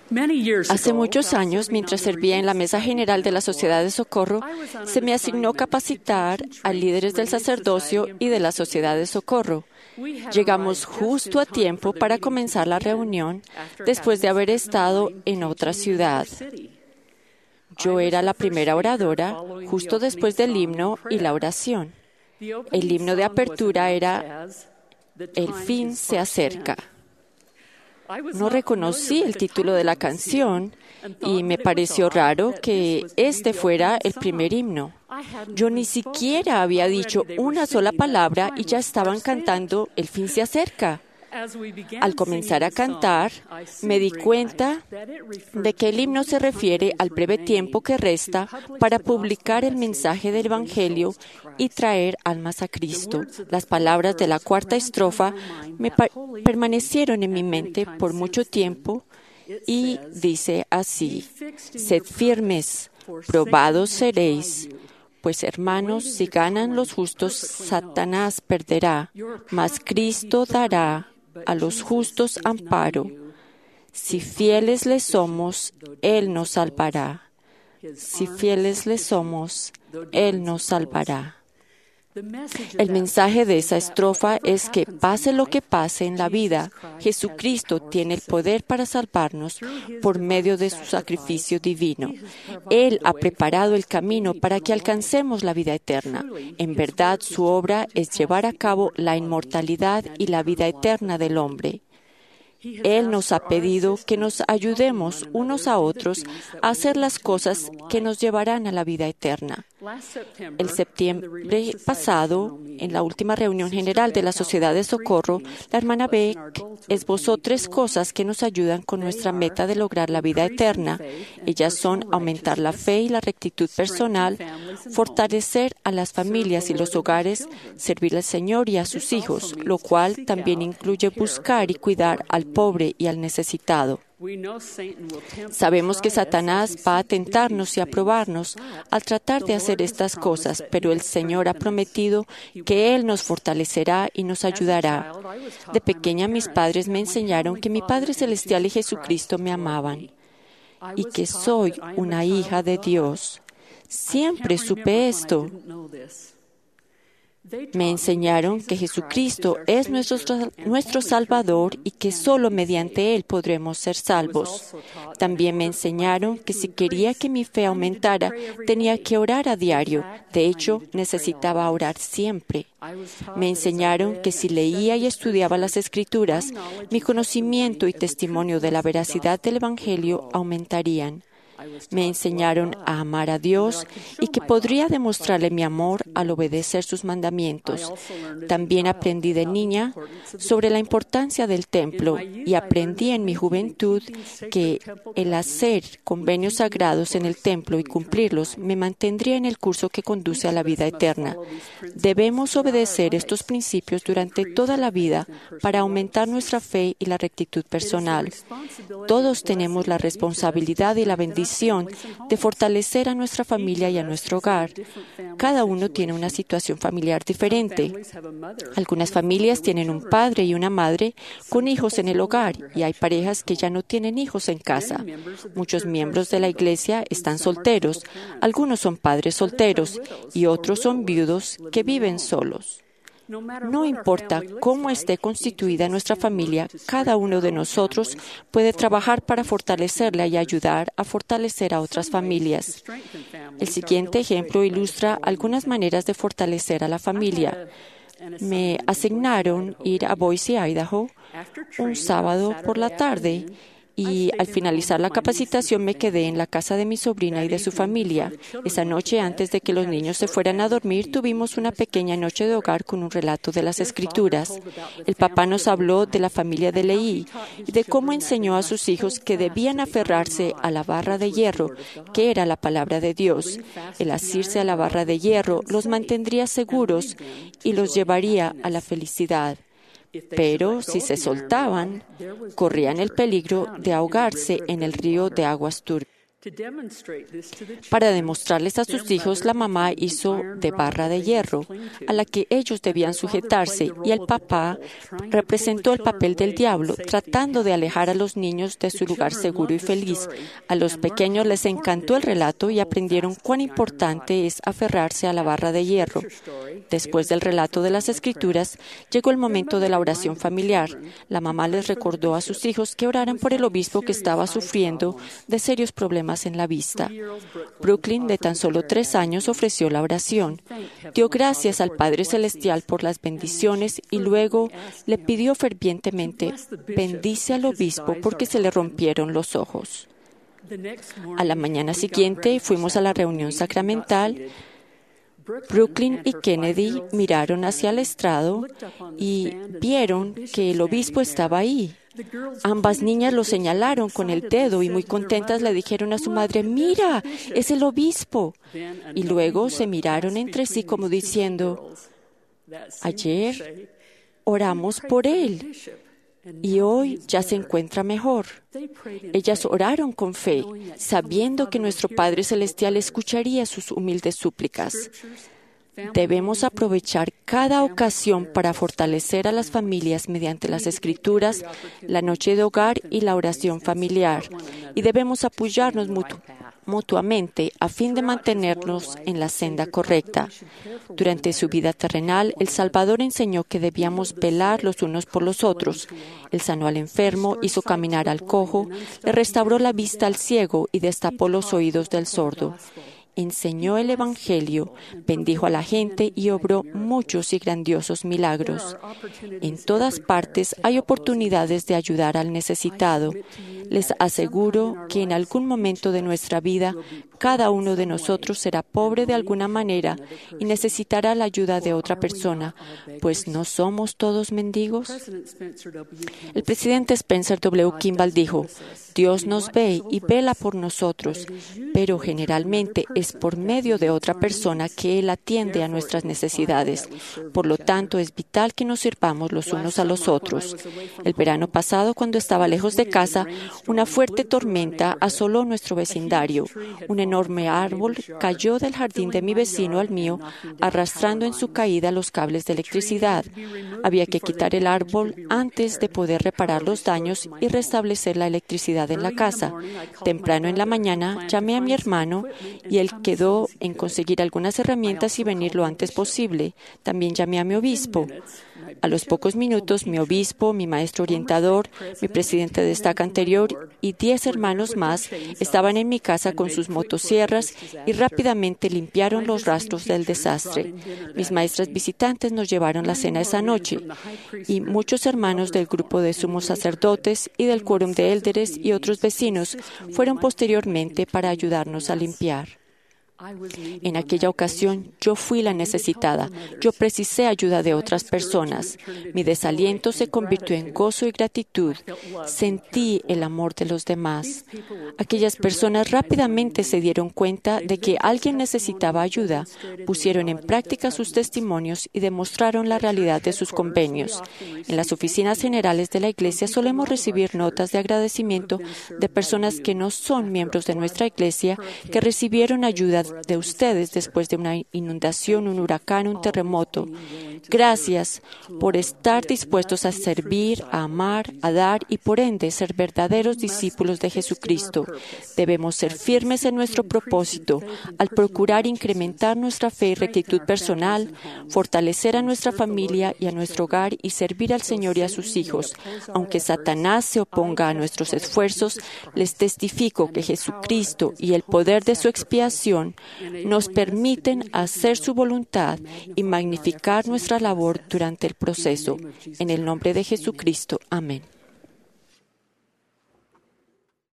Hace muchos años, mientras servía en la Mesa General de la Sociedad de Socorro, se me asignó capacitar a líderes del sacerdocio y de la Sociedad de Socorro. Llegamos justo a tiempo para comenzar la reunión después de haber estado en otra ciudad. Yo era la primera oradora justo después del himno y la oración. El himno de apertura era "El fin se acerca". No reconocí el título de la canción y me pareció raro que este fuera el primer himno. Yo ni siquiera había dicho una sola palabra y ya estaban cantando "El fin se acerca". Al comenzar a cantar, me di cuenta de que el himno se refiere al breve tiempo que resta para publicar el mensaje del Evangelio y traer almas a Cristo. Las palabras de la cuarta estrofa permanecieron en mi mente por mucho tiempo y dice así: "Sed firmes, probados seréis, pues hermanos, si ganan los justos, Satanás perderá, mas Cristo dará a los justos amparo. Si fieles le somos, Él nos salvará. Si fieles le somos, Él nos salvará". El mensaje de esa estrofa es que, pase lo que pase en la vida, Jesucristo tiene el poder para salvarnos por medio de su sacrificio divino. Él ha preparado el camino para que alcancemos la vida eterna. En verdad, su obra es llevar a cabo la inmortalidad y la vida eterna del hombre. Él nos ha pedido que nos ayudemos unos a otros a hacer las cosas que nos llevarán a la vida eterna. El septiembre pasado, en la última reunión general de la Sociedad de Socorro, la hermana Beck esbozó 3 cosas que nos ayudan con nuestra meta de lograr la vida eterna. Ellas son aumentar la fe y la rectitud personal, fortalecer a las familias y los hogares, servir al Señor y a sus hijos, lo cual también incluye buscar y cuidar al pobre y al necesitado. Sabemos que Satanás va a tentarnos y a probarnos al tratar de hacer estas cosas, pero el Señor ha prometido que Él nos fortalecerá y nos ayudará. De pequeña, mis padres me enseñaron que mi Padre Celestial y Jesucristo me amaban y que soy una hija de Dios. Siempre supe esto. Me enseñaron que Jesucristo es nuestro Salvador y que solo mediante Él podremos ser salvos. También me enseñaron que si quería que mi fe aumentara, tenía que orar a diario. De hecho, necesitaba orar siempre. Me enseñaron que si leía y estudiaba las Escrituras, mi conocimiento y testimonio de la veracidad del Evangelio aumentarían. Me enseñaron a amar a Dios y que podría demostrarle mi amor al obedecer sus mandamientos. También aprendí de niña sobre la importancia del templo y aprendí en mi juventud que el hacer convenios sagrados en el templo y cumplirlos me mantendría en el curso que conduce a la vida eterna. Debemos obedecer estos principios durante toda la vida para aumentar nuestra fe y la rectitud personal. Todos tenemos la responsabilidad y la bendición de fortalecer a nuestra familia y a nuestro hogar. Cada uno tiene una situación familiar diferente. Algunas familias tienen un padre y una madre con hijos en el hogar y hay parejas que ya no tienen hijos en casa. Muchos miembros de la iglesia están solteros, algunos son padres solteros y otros son viudos que viven solos. No importa cómo esté constituida nuestra familia, cada uno de nosotros puede trabajar para fortalecerla y ayudar a fortalecer a otras familias. El siguiente ejemplo ilustra algunas maneras de fortalecer a la familia. Me asignaron ir a Boise, Idaho, un sábado por la tarde. Y al finalizar la capacitación me quedé en la casa de mi sobrina y de su familia. Esa noche, antes de que los niños se fueran a dormir, tuvimos una pequeña noche de hogar con un relato de las Escrituras. El papá nos habló de la familia de Leí y de cómo enseñó a sus hijos que debían aferrarse a la barra de hierro, que era la palabra de Dios. El asirse a la barra de hierro los mantendría seguros y los llevaría a la felicidad. Pero si se soltaban, corrían el peligro de ahogarse en el río de aguas turbias. Para demostrarles a sus hijos, la mamá hizo de barra de hierro, a la que ellos debían sujetarse, y el papá representó el papel del diablo, tratando de alejar a los niños de su lugar seguro y feliz. A los pequeños les encantó el relato y aprendieron cuán importante es aferrarse a la barra de hierro. Después del relato de las Escrituras, llegó el momento de la oración familiar. La mamá les recordó a sus hijos que oraran por el obispo que estaba sufriendo de serios problemas en la vista. Brooklyn, de tan solo 3 años, ofreció la oración. Dio gracias al Padre Celestial por las bendiciones y luego le pidió fervientemente: bendice al obispo porque se le rompieron los ojos. A la mañana siguiente fuimos a la reunión sacramental. Brooklyn y Kennedy miraron hacia el estrado y vieron que el obispo estaba ahí. Ambas niñas lo señalaron con el dedo y muy contentas le dijeron a su madre: ¡mira, es el obispo! Y luego se miraron entre sí como diciendo: ayer oramos por él y hoy ya se encuentra mejor. Ellas oraron con fe, sabiendo que nuestro Padre Celestial escucharía sus humildes súplicas. Debemos aprovechar cada ocasión para fortalecer a las familias mediante las Escrituras, la noche de hogar y la oración familiar, y debemos apoyarnos mutuamente a fin de mantenernos en la senda correcta. Durante su vida terrenal, el Salvador enseñó que debíamos velar los unos por los otros. Él sanó al enfermo, hizo caminar al cojo, le restauró la vista al ciego y destapó los oídos del sordo. Enseñó el Evangelio, bendijo a la gente y obró muchos y grandiosos milagros. En todas partes hay oportunidades de ayudar al necesitado. Les aseguro que en algún momento de nuestra vida, cada uno de nosotros será pobre de alguna manera y necesitará la ayuda de otra persona, pues ¿no somos todos mendigos? El presidente Spencer W. Kimball dijo: Dios nos ve y vela por nosotros, pero generalmente es por medio de otra persona que Él atiende a nuestras necesidades. Por lo tanto, es vital que nos sirvamos los unos a los otros. El verano pasado, cuando estaba lejos de casa, una fuerte tormenta asoló nuestro vecindario. Un enorme árbol cayó del jardín de mi vecino al mío, arrastrando en su caída los cables de electricidad. Había que quitar el árbol antes de poder reparar los daños y restablecer la electricidad en la casa. Temprano en la mañana llamé a mi hermano y él quedó en conseguir algunas herramientas y venir lo antes posible. También llamé a mi obispo. A los pocos minutos, mi obispo, mi maestro orientador, mi presidente de estaca anterior y 10 hermanos más estaban en mi casa con sus motosierras y rápidamente limpiaron los rastros del desastre. Mis maestras visitantes nos llevaron la cena esa noche y muchos hermanos del grupo de sumos sacerdotes y del quórum de élderes y otros vecinos fueron posteriormente para ayudarnos a limpiar. En aquella ocasión, yo fui la necesitada. Yo precisé ayuda de otras personas. Mi desaliento se convirtió en gozo y gratitud. Sentí el amor de los demás. Aquellas personas rápidamente se dieron cuenta de que alguien necesitaba ayuda, pusieron en práctica sus testimonios y demostraron la realidad de sus convenios. En las oficinas generales de la Iglesia solemos recibir notas de agradecimiento de personas que no son miembros de nuestra Iglesia, que recibieron ayuda de ustedes después de una inundación, un huracán, un terremoto. Gracias por estar dispuestos a servir, a amar, a dar y por ende ser verdaderos discípulos de Jesucristo. Debemos ser firmes en nuestro propósito al procurar incrementar nuestra fe y rectitud personal, fortalecer a nuestra familia y a nuestro hogar y servir al Señor y a sus hijos. Aunque Satanás se oponga a nuestros esfuerzos, les testifico que Jesucristo y el poder de su expiación nos permiten hacer su voluntad y magnificar nuestra labor durante el proceso. En el nombre de Jesucristo. Amén.